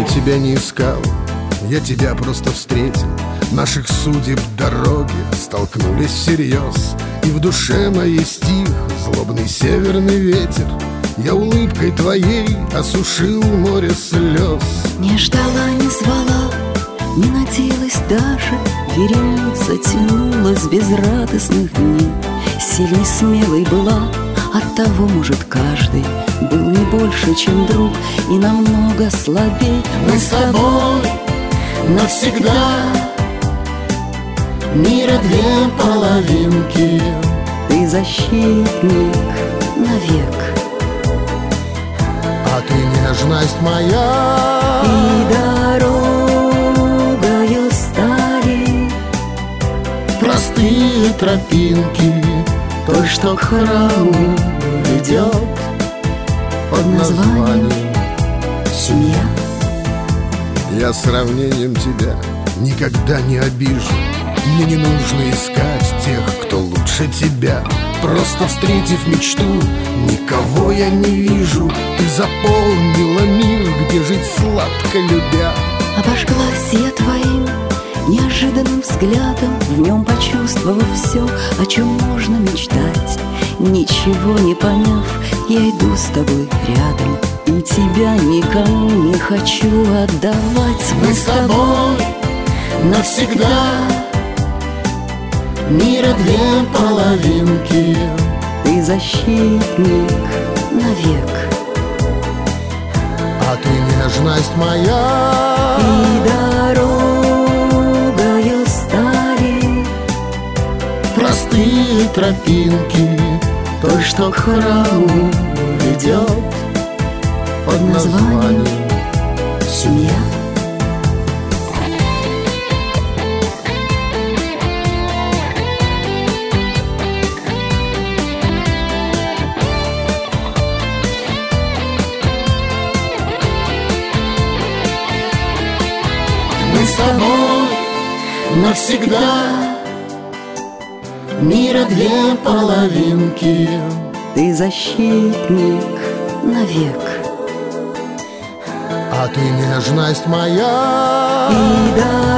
Я тебя не искал, я тебя просто встретил. Наших судеб дороги столкнулись всерьез, и в душе моей стих злобный северный ветер. Я улыбкой твоей осушил море слез. Не ждала, не звала, не надеялась даже. Вереница тянулась безрадостных дней. Сильней, смелой была, оттого, может, каждый был не больше, чем друг, и намного слабей. Мы с тобой навсегда, мира две половинки. Ты защитник навек, а ты нежность моя. и дорогою стали Простые тропинки той, что к храму ведет под названием семья. Я сравнением тебя никогда не обижу. Мне не нужно искать тех, кто лучше тебя. Просто встретив мечту, никого я не вижу. Ты заполнила мир, где жить сладко любя. Обожглась я твоим неожиданным взглядом, в нем почувствовав все, о чем можно мечтать. Ничего не поняв, я иду с тобой рядом, и тебя никому не хочу отдавать. Мы с тобой навсегда, мира две половинки. Ты защитник навек, а ты нежность моя. и дорогою стали Простые тропинки той, что к храму ведет под названием семья. Мы с тобой навсегда, мира две половинки. Ты защитник навек, а ты нежность моя. и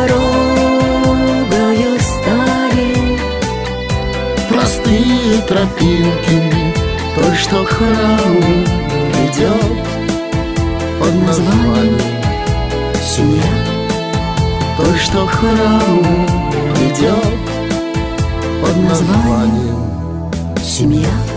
дорогою стали Простые тропинки той, что к храму ведет под названием семья. той, что к храму ведет под названием Семья.